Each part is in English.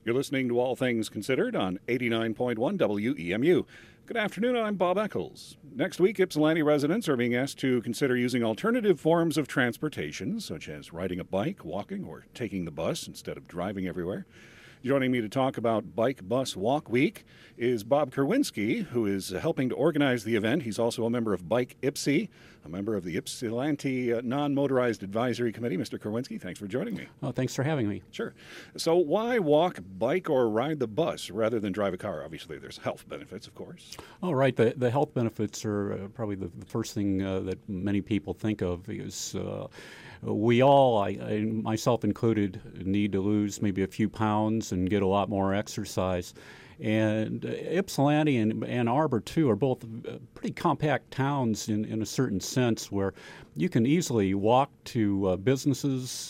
You're listening to All Things Considered on 89.1 WEMU. Good afternoon, I'm Bob Eccles. Next week, Ypsilanti residents are being asked to consider using alternative forms of transportation, such as riding a bike, walking, or taking the bus instead of driving everywhere. Joining me to talk about Bike Bus Walk Week is Bob Kerwinski, who is helping to organize the event. He's also a member of Bike Ypsi, a member of the Ypsilanti Non-Motorized Advisory Committee. Mr. Kerwinski, thanks for joining me. Oh, thanks for having me. Sure. So why walk, bike, or ride the bus rather than drive a car? Obviously, there's health benefits, of course. Oh, right. The health benefits are probably the first thing that many people think of is we all, I myself included, need to lose maybe a few pounds and get a lot more exercise. And Ypsilanti and Ann Arbor, too, are both pretty compact towns in a certain sense where you can easily walk to businesses,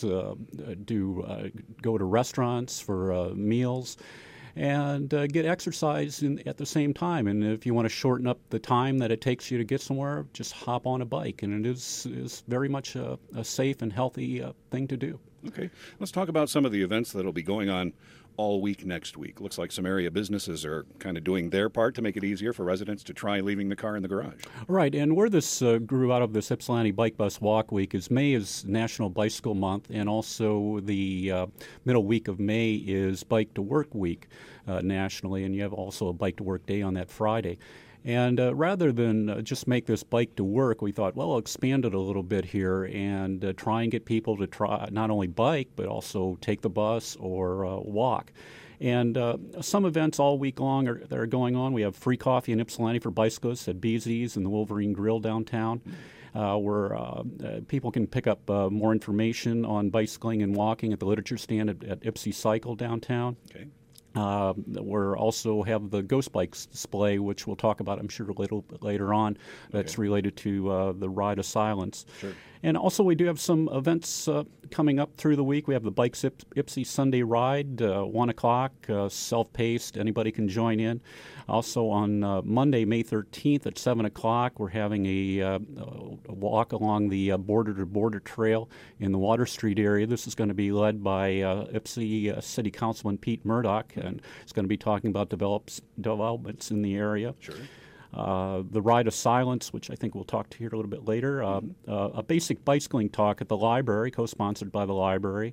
go to restaurants for meals, and get exercise at the same time. And if you want to shorten up the time that it takes you to get somewhere, just hop on a bike. And it is very much a safe and healthy thing to do. Okay. Let's talk about some of the events that will be going on all week next week. Looks like some area businesses are kind of doing their part to make it easier for residents to try leaving the car in the garage. Right, and where this grew out of this Ypsilanti Bike Bus Walk Week is May is National Bicycle Month, and also the middle week of May is Bike to Work Week nationally, and you have also a Bike to Work Day on that Friday. And rather than just make this bike to work, we thought, well, we'll expand it a little bit here and try and get people to try not only bike, but also take the bus or walk. And some events all week long that are going on. We have free coffee in Ypsilanti for bicyclists at BZ's and the Wolverine Grill downtown, where people can pick up more information on bicycling and walking at the literature stand at Ypsi Cycle downtown. Okay. We also have the Ghost Bikes display, which we'll talk about, I'm sure, a little bit later on. That's related to the Ride of Silence. Sure. And also we do have some events coming up through the week. We have the Bikes Ypsi Sunday Ride, 1 o'clock, self-paced. Anybody can join in. Also on Monday, May 13th at 7 o'clock, we're having a walk along the border-to-border trail in the Water Street area. This is going to be led by Ypsi City Councilman Pete Murdoch, and it's going to be talking about developments in the area. Sure. The Ride of Silence, which I think we'll talk to here a little bit later, a basic bicycling talk at the library, co-sponsored by the library,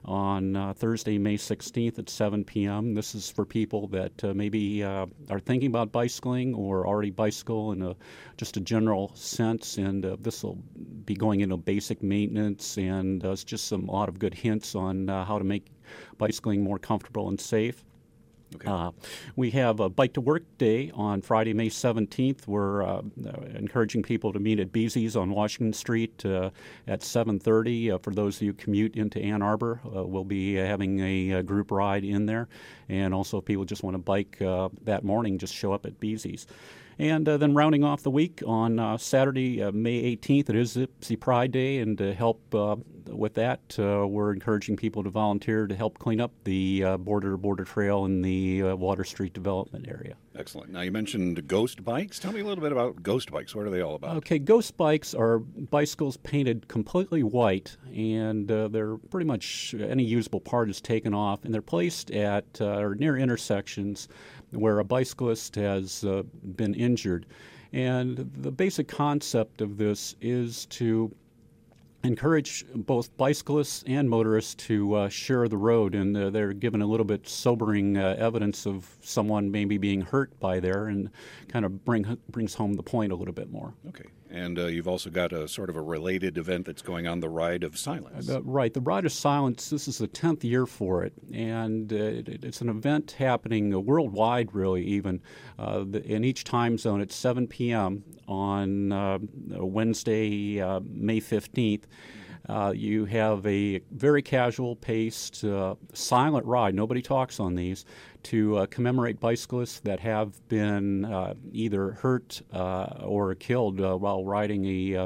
on Thursday, May 16th at 7 p.m. This is for people that maybe are thinking about bicycling or already bicycle in just a general sense, and this will be going into basic maintenance, and it's just a lot of good hints on how to make bicycling more comfortable and safe. Okay. We have a Bike to Work Day on Friday, May 17th. We're encouraging people to meet at BZ's on Washington Street at 7:30. For those of you who commute into Ann Arbor, we'll be having a group ride in there. And also if people just want to bike that morning, just show up at BZ's. And then rounding off the week on Saturday, May 18th, it is Ypsi Pride Day, and to help with that, we're encouraging people to volunteer to help clean up the border-to-border trail in the Water Street development area. Excellent. Now, you mentioned Ghost Bikes. Tell me a little bit about Ghost Bikes. What are they all about? Okay, Ghost Bikes are bicycles painted completely white, and they're pretty much any usable part is taken off, and they're placed at or near intersections where a bicyclist has been injured. And the basic concept of this is to encourage both bicyclists and motorists to share the road, and they're given a little bit sobering evidence of someone maybe being hurt by there, and kind of brings home the point a little bit more. Okay. And you've also got a sort of a related event that's going on, the Ride of Silence. Right. The Ride of Silence, this is the 10th year for it, and it's an event happening worldwide, really, even. In each time zone at 7 p.m. on Wednesday, May 15th. You have a very casual-paced, silent ride. Nobody talks on these, to commemorate bicyclists that have been either hurt or killed while riding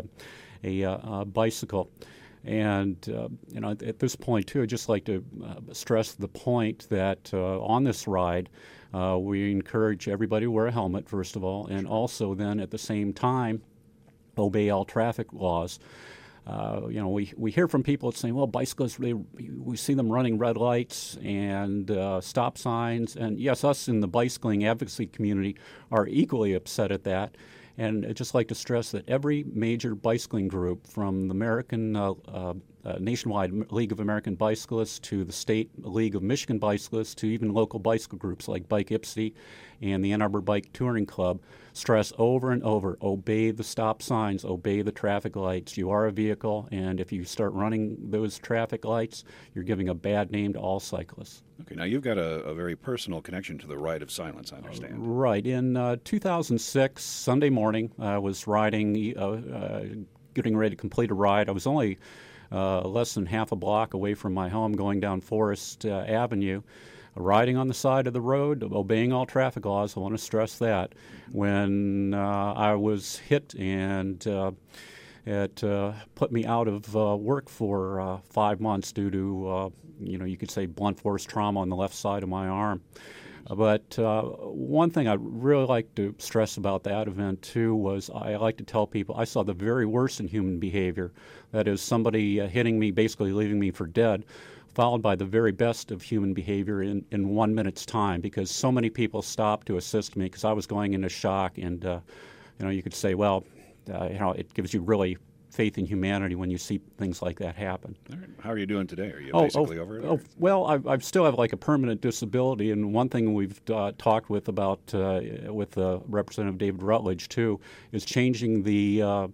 a bicycle. And at this point, too, I'd just like to stress the point that on this ride, we encourage everybody to wear a helmet, first of all, and also then at the same time obey all traffic laws. we hear from people saying, well, bicyclists, we see them running red lights and stop signs. And yes, us in the bicycling advocacy community are equally upset at that. And I'd just like to stress that every major bicycling group, from the American Nationwide League of American Bicyclists to the State League of Michigan Bicyclists to even local bicycle groups like Bike IPSY and the Ann Arbor Bike Touring Club, stress over and over, obey the stop signs, obey the traffic lights. You are a vehicle, and if you start running those traffic lights, you're giving a bad name to all cyclists. Okay, now you've got a very personal connection to the Ride of Silence, I understand. Right. In 2006, Sunday morning, I was riding, getting ready to complete a ride. I was only less than half a block away from my home going down Forest Avenue, riding on the side of the road, obeying all traffic laws. I want to stress that. When I was hit and it put me out of work for 5 months due to, you could say blunt force trauma on the left side of my arm. But one thing I'd really like to stress about that event, too, was I like to tell people I saw the very worst in human behavior. That is, somebody hitting me, basically leaving me for dead, followed by the very best of human behavior in 1 minute's time, because so many people stopped to assist me because I was going into shock. And, you could say, well, it gives you really faith in humanity when you see things like that happen. All right. How are you doing today? Are you basically over it? Well, I still have like a permanent disability, and one thing we've talked with Representative David Rutledge too is changing the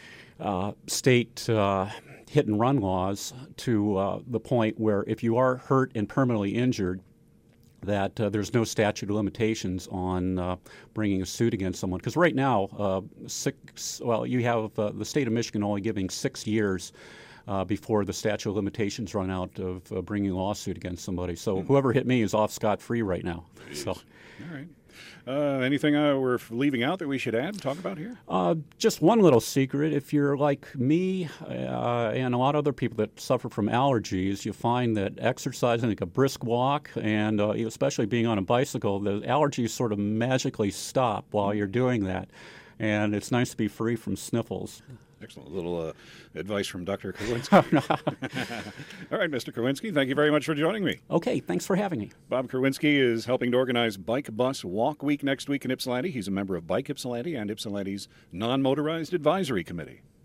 state hit and run laws to the point where if you are hurt and permanently injured, that there's no statute of limitations on bringing a suit against someone. Because right now, you have the state of Michigan only giving 6 years before the statute of limitations run out of bringing a lawsuit against somebody. So whoever hit me is off scot-free right now. Jeez. So. All right. Anything we're leaving out that we should add and talk about here? Just one little secret. If you're like me and a lot of other people that suffer from allergies, you find that exercising, like a brisk walk, and especially being on a bicycle, the allergies sort of magically stop while you're doing that. And it's nice to be free from sniffles. Excellent. A little advice from Dr. Kerwinski. All right, Mr. Kerwinski, thank you very much for joining me. Okay, thanks for having me. Bob Kerwinski is helping to organize Bike Bus Walk Week next week in Ypsilanti. He's a member of Bike Ypsilanti and Ypsilanti's Non-Motorized Advisory Committee.